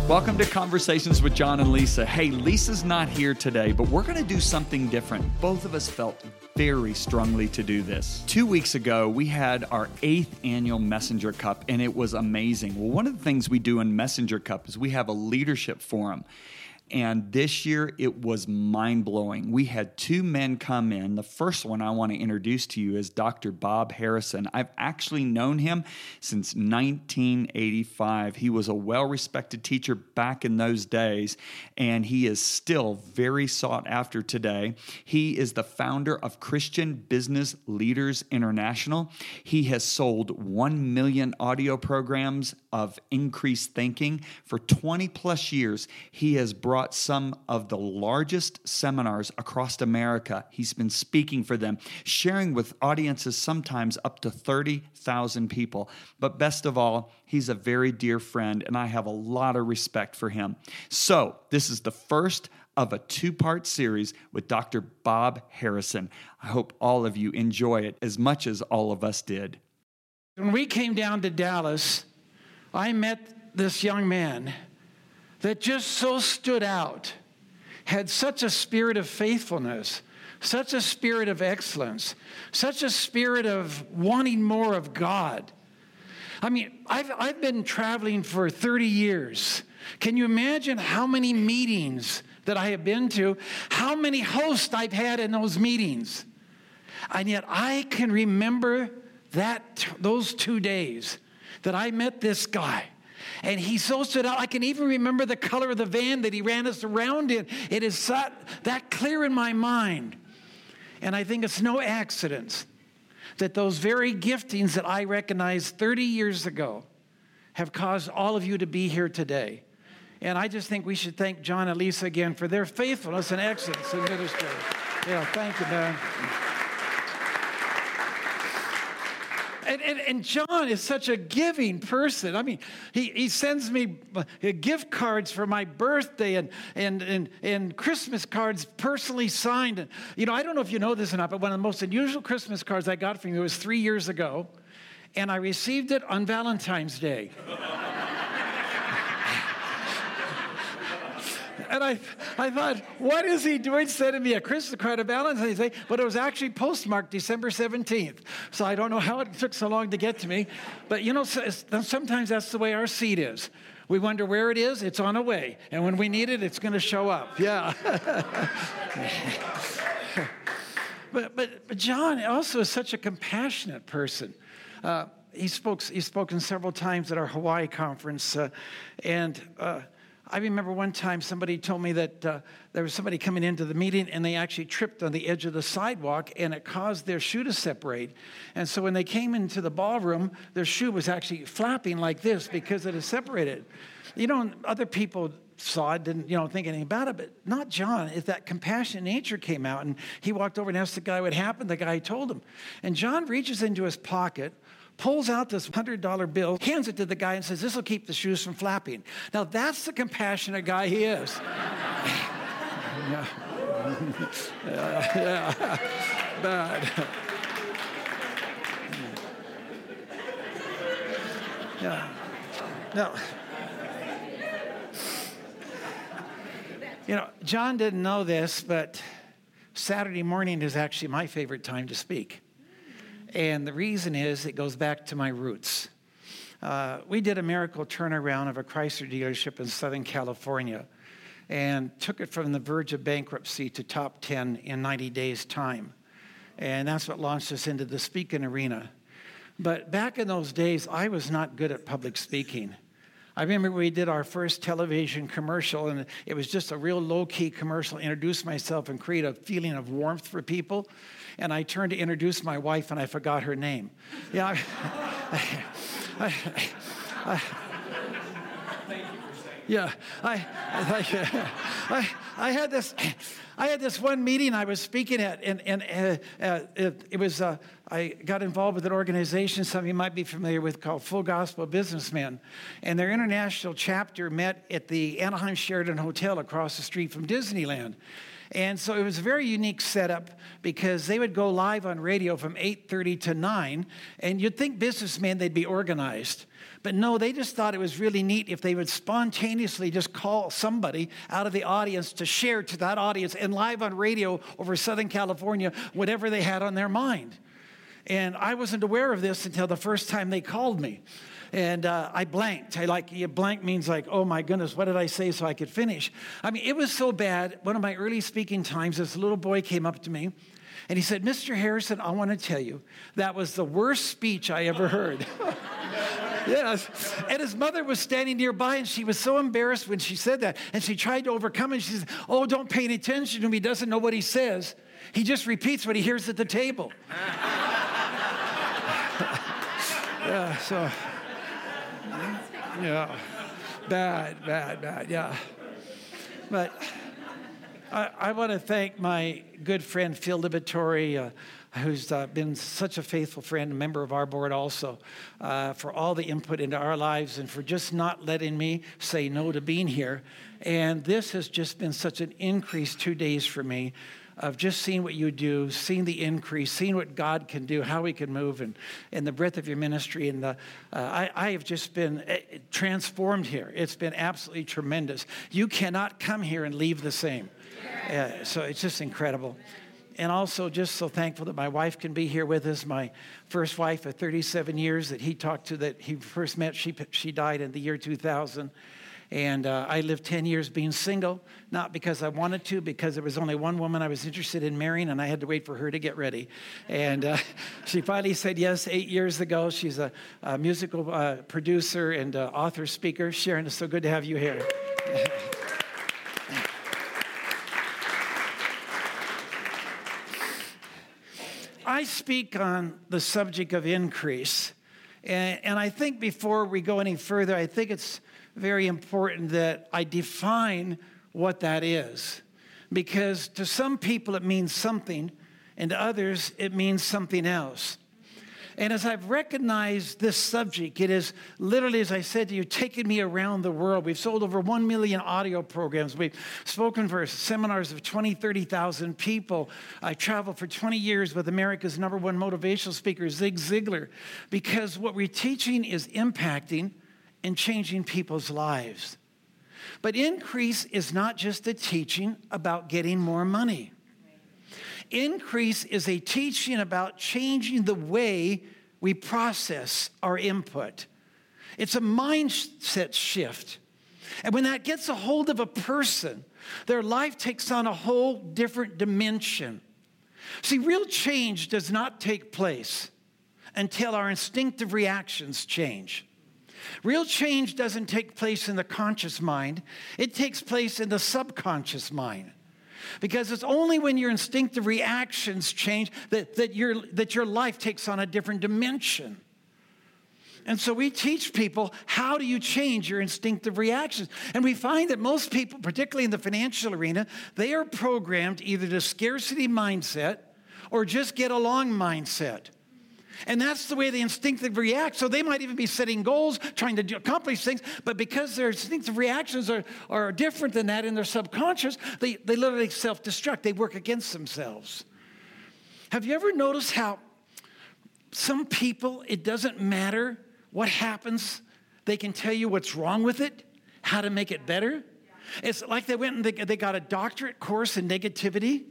Welcome to Conversations with John and Lisa. Hey, Lisa's not here today, but we're going to do something different. Both of us felt very strongly to do this. 2 weeks ago, we had our 8th annual Messenger Cup, and it was amazing. Well, one of the things we do in Messenger Cup is we have a leadership forum. And this year, it was mind-blowing. We had 2 men come in. The first one I want to introduce to you is Dr. Bob Harrison. I've actually known him since 1985. He was a well-respected teacher back in those days, and he is still very sought after today. He is the founder of Christian Business Leaders International. He has sold 1 million audio programs of increased thinking. For 20 plus years, he has brought some of the largest seminars across America. He's been speaking for them, sharing with audiences sometimes up to 30,000 people. But best of all, he's a very dear friend, and I have a lot of respect for him. So this is the first of a 2-part series with Dr. Bob Harrison. I hope all of you enjoy it as much as all of us did. When we came down to Dallas, I met this young man that just so stood out, had such a spirit of faithfulness, such a spirit of excellence, such a spirit of wanting more of God. I mean, I've been traveling for 30 years. Can you imagine how many meetings that I have been to, how many hosts I've had in those meetings? And yet I can remember those 2 days that I met this guy. And he so stood out. I can even remember the color of the van that he ran us around in. It is that clear in my mind. And I think it's no accident that those very giftings that I recognized 30 years ago have caused all of you to be here today. And I just think we should thank John and Lisa again for their faithfulness and excellence in ministry. Yeah, thank you, man. And John is such a giving person. I mean, he sends me gift cards for my birthday and Christmas cards personally signed. And, you know, I don't know if you know this or not, but one of the most unusual Christmas cards I got from you was 3 years ago, and I received it on Valentine's Day. And I thought, what is he doing sending me a Christmas card on Valentine's Day? But it was actually postmarked December 17th. So I don't know how it took so long to get to me. But, you know, sometimes that's the way our seed is. We wonder where it is. It's on the way. And when we need it, it's going to show up. Yeah. But John also is such a compassionate person. He's spoken several times at our Hawaii conference. I remember one time somebody told me that there was somebody coming into the meeting and they actually tripped on the edge of the sidewalk and it caused their shoe to separate. And so when they came into the ballroom, their shoe was actually flapping like this because it had separated. You know, other people saw it, didn't, think anything about it, but not John. If that compassionate nature came out, and he walked over and asked the guy what happened, the guy told him. And John reaches into his pocket, pulls out this $100 bill, hands it to the guy and says, "This will keep the shoes from flapping." Now, that's the compassionate guy he is. Yeah. Bad. Yeah. No. John didn't know this, but Saturday morning is actually my favorite time to speak. And the reason is it goes back to my roots. We did a miracle turnaround of a Chrysler dealership in Southern California and took it from the verge of bankruptcy to top 10 in 90 days' time. And that's what launched us into the speaking arena. But back in those days, I was not good at public speaking. I remember we did our first television commercial, and it was just a real low-key commercial, introduce myself and create a feeling of warmth for people. And I turned to introduce my wife, and I forgot her name. Yeah. Yeah, I had this one meeting I was speaking at, and it was I got involved with an organization some of you might be familiar with called Full Gospel Businessmen, and their international chapter met at the Anaheim Sheraton Hotel across the street from Disneyland. And so it was a very unique setup because they would go live on radio from 8:30 to 9, and you'd think businessmen, they'd be organized. But no, they just thought it was really neat if they would spontaneously just call somebody out of the audience to share to that audience and live on radio over Southern California, whatever they had on their mind. And I wasn't aware of this until the first time they called me. And I blanked. Blank means like, oh my goodness, what did I say so I could finish? I mean, it was so bad. One of my early speaking times, this little boy came up to me and he said, Mr. Harrison, I want to tell you, that was the worst speech I ever heard. Yes. And his mother was standing nearby, and she was so embarrassed when she said that. And she tried to overcome it. She said, oh, don't pay any attention to him. He doesn't know what he says. He just repeats what he hears at the table. Bad, yeah. But I want to thank my good friend, Phil Liberatore, who's been such a faithful friend, a member of our board also, for all the input into our lives and for just not letting me say no to being here. And this has just been such an increase 2 days for me of just seeing what you do, seeing the increase, seeing what God can do, how he can move, and the breadth of your ministry. And I have just been transformed here. It's been absolutely tremendous. You cannot come here and leave the same. So it's just incredible. And also just so thankful that my wife can be here with us. My first wife of 37 years that he talked to, that he first met, she died in the year 2000. And I lived 10 years being single, not because I wanted to, because there was only one woman I was interested in marrying, and I had to wait for her to get ready. And she finally said yes 8 years ago. She's a musical producer and author, speaker. Sharon, it's so good to have you here. I speak on the subject of increase, and I think before we go any further, I think it's very important that I define what that is, because to some people it means something, and to others it means something else. And as I've recognized this subject, it is literally, as I said to you, taken me around the world. We've sold over 1 million audio programs. We've spoken for seminars of 20, 30,000 people. I traveled for 20 years with America's #1 motivational speaker, Zig Ziglar, because what we're teaching is impacting and changing people's lives. But increase is not just a teaching about getting more money. Increase is a teaching about changing the way we process our input. It's a mindset shift. And when that gets a hold of a person, their life takes on a whole different dimension. See, real change does not take place until our instinctive reactions change. Real change doesn't take place in the conscious mind. It takes place in the subconscious mind. Because it's only when your instinctive reactions change that your life takes on a different dimension. And so we teach people, how do you change your instinctive reactions? And we find that most people, particularly in the financial arena, they are programmed either to scarcity mindset or just get along mindset. And that's the way they instinctively react. So they might even be setting goals, trying to accomplish things, but because their instinctive reactions are different than that in their subconscious, they literally self-destruct. They work against themselves. Have you ever noticed how some people, it doesn't matter what happens, they can tell you what's wrong with it, how to make it better? It's like they went and they got a doctorate course in negativity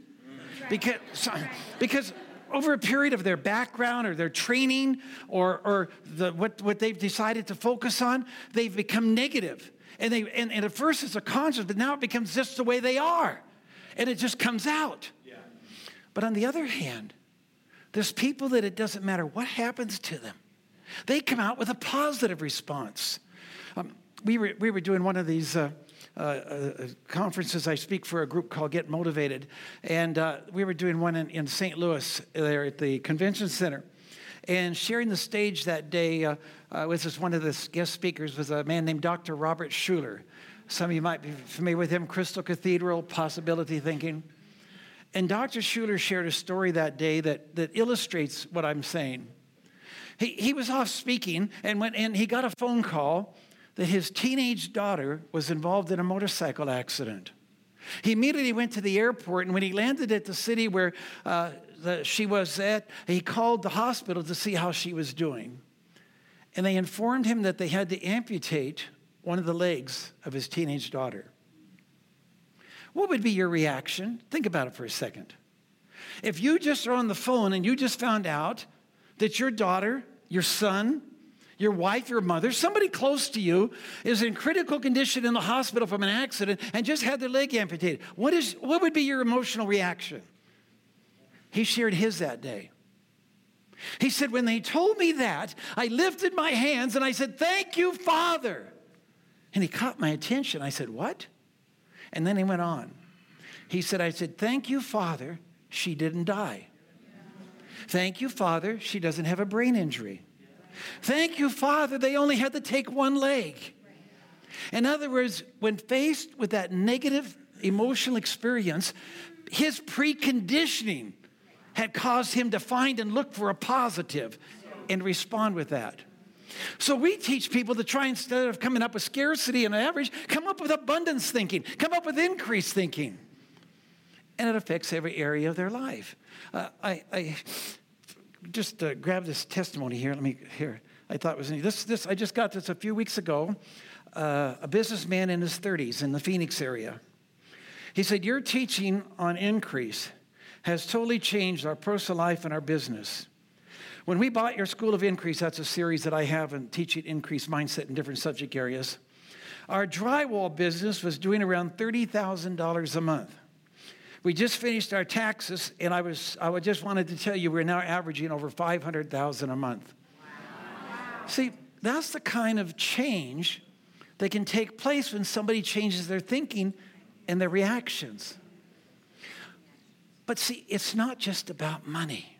because over a period of their background or their training or what they've decided to focus on, they've become negative. And at first it's a conscious, but now it becomes just the way they are. And it just comes out. Yeah. But on the other hand, there's people that it doesn't matter what happens to them. They come out with a positive response. We were doing one of these conferences. I speak for a group called Get Motivated. And we were doing one in St. Louis there at the convention center. And sharing the stage that day was one of the guest speakers was a man named Dr. Robert Schuller. Some of you might be familiar with him, Crystal Cathedral, Possibility Thinking. And Dr. Schuller shared a story that day that illustrates what I'm saying. He was off speaking and he got a phone call that his teenage daughter was involved in a motorcycle accident. He immediately went to the airport, and when he landed at the city where she was at, he called the hospital to see how she was doing. And they informed him that they had to amputate one of the legs of his teenage daughter. What would be your reaction? Think about it for a second. If you just are on the phone and you just found out that your daughter, your son, your wife, your mother, somebody close to you is in critical condition in the hospital from an accident and just had their leg amputated, what would be your emotional reaction? He shared his that day. He said, when they told me that, I lifted my hands and I said, "Thank you, Father." And he caught my attention. I said, "What?" And then he went on. He said, I said, "Thank you, Father, she didn't die. Thank you, Father, she doesn't have a brain injury. Thank you, Father, they only had to take one leg." In other words, when faced with that negative emotional experience, his preconditioning had caused him to find and look for a positive and respond with that. So we teach people to try, instead of coming up with scarcity and average, come up with abundance thinking, come up with increased thinking. And it affects every area of their life. I just grabbed this testimony here. I thought it was this. I just got this a few weeks ago. A businessman in his 30s in the Phoenix area. He said, "Your teaching on increase has totally changed our personal life and our business. When we bought your School of Increase," that's a series that I have in teaching increased mindset in different subject areas, "our drywall business was doing around $30,000 a month. We just finished our taxes, and I just wanted to tell you we're now averaging over $500,000 a month." Wow. See, that's the kind of change that can take place when somebody changes their thinking and their reactions. But see, it's not just about money.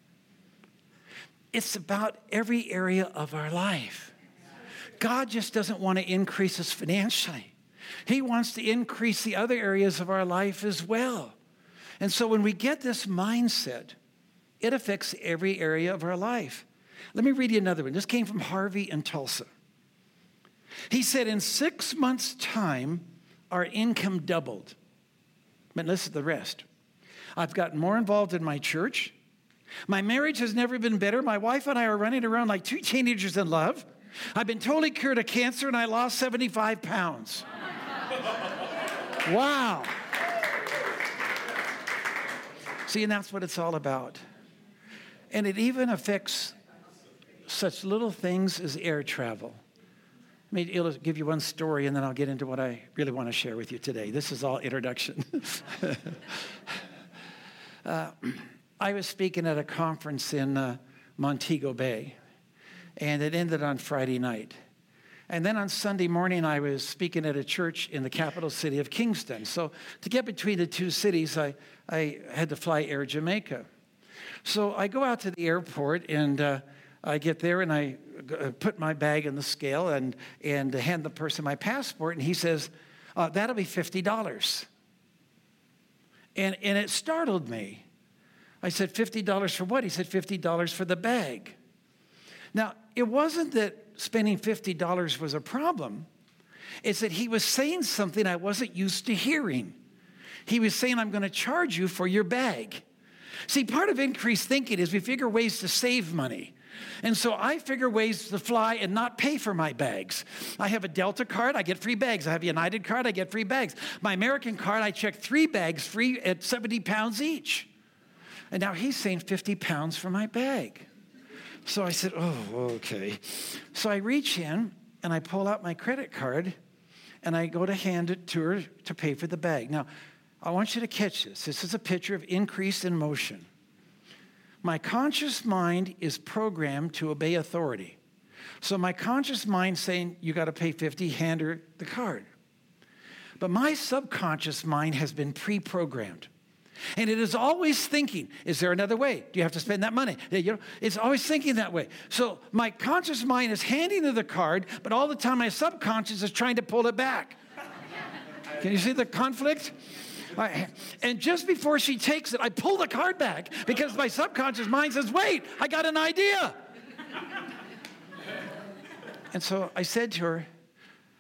It's about every area of our life. God just doesn't want to increase us financially. He wants to increase the other areas of our life as well. And so when we get this mindset, it affects every area of our life. Let me read you another one. This came from Harvey in Tulsa. He said, "In 6 months' time, our income doubled." But listen to the rest. "I've gotten more involved in my church. My marriage has never been better. My wife and I are running around like two teenagers in love. I've been totally cured of cancer, and I lost 75 pounds. Wow. See, and that's what it's all about. And it even affects such little things as air travel. Let me give you one story, and then I'll get into what I really want to share with you today. This is all introduction. I was speaking at a conference in Montego Bay, and it ended on Friday night. And then on Sunday morning, I was speaking at a church in the capital city of Kingston. So to get between the two cities, I had to fly Air Jamaica. So I go out to the airport, and I get there, and I put my bag in the scale and hand the person my passport, and he says, "That'll be $50. And it startled me. I said, "$50 for what?" He said, $50 for the bag. Now, it wasn't that spending $50 was a problem. It's that he was saying something I wasn't used to hearing. He was saying, "I'm going to charge you for your bag." See, part of increased thinking is we figure ways to save money. And so I figure ways to fly and not pay for my bags. I have a Delta card, I get free bags. I have a United card, I get free bags. My American card, I check 3 bags free at 70 pounds each. And now he's saying 50 pounds for my bag. So I said, "Oh, okay." So I reach in and I pull out my credit card and I go to hand it to her to pay for the bag. Now, I want you to catch this. This is a picture of increase in motion. My conscious mind is programmed to obey authority. So my conscious mind saying, "You got to pay 50, hand her the card." But my subconscious mind has been pre-programmed. And it is always thinking, is there another way? Do you have to spend that money? It's always thinking that way. So my conscious mind is handing her the card, but all the time my subconscious is trying to pull it back. Can you see the conflict? And just before she takes it, I pull the card back because my subconscious mind says, "Wait, I got an idea." And so I said to her,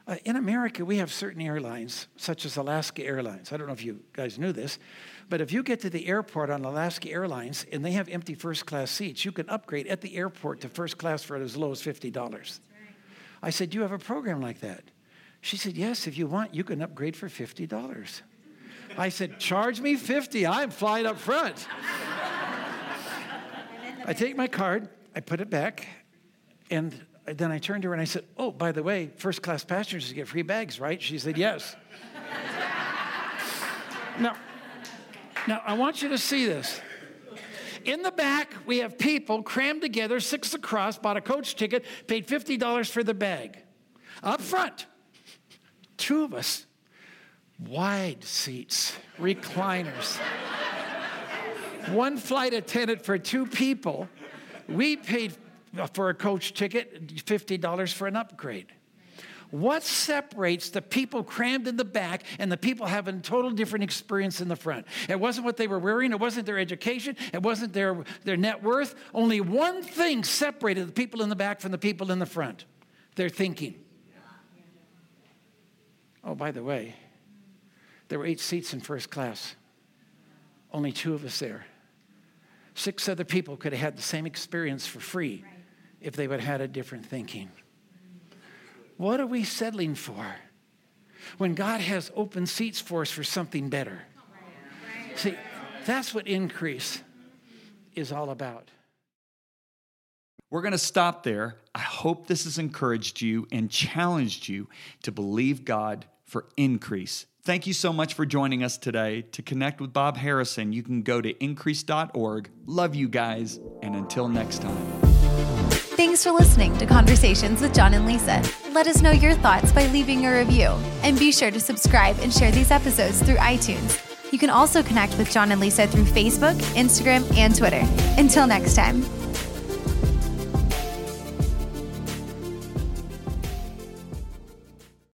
In America, we have certain airlines, such as Alaska Airlines. I don't know if you guys knew this, but if you get to the airport on Alaska Airlines and they have empty first-class seats, you can upgrade at the airport to first class for as low as $50. Right. I said, you have a program like that? She said, yes, if you want, you can upgrade for $50. I said, charge me $50. I'm flying up front. I take my card, I put it back, and then I turned to her and I said, oh, by the way, first-class passengers get free bags, right? She said, yes. Now, I want you to see this. In the back, we have people crammed together, 6 across, bought a coach ticket, paid $50 for the bag. Up front, 2 of us, wide seats, recliners. 1 flight attendant for 2 people. We paid for a coach ticket, $50 for an upgrade. What separates the people crammed in the back and the people having a total different experience in the front? It wasn't what they were wearing. It wasn't their education. It wasn't their net worth. Only one thing separated the people in the back from the people in the front: their thinking. Oh, by the way, there were 8 seats in first class. Only 2 of us there. 6 other people could have had the same experience for free if they would have had a different thinking. What are we settling for when God has open seats for us for something better? See, that's what increase is all about. We're going to stop there. I hope this has encouraged you and challenged you to believe God for increase. Thank you so much for joining us today. To connect with Bob Harrison, you can go to increase.org. Love you guys, and until next time. Thanks for listening to Conversations with John and Lisa. Let us know your thoughts by leaving a review. And be sure to subscribe and share these episodes through iTunes. You can also connect with John and Lisa through Facebook, Instagram, and Twitter. Until next time.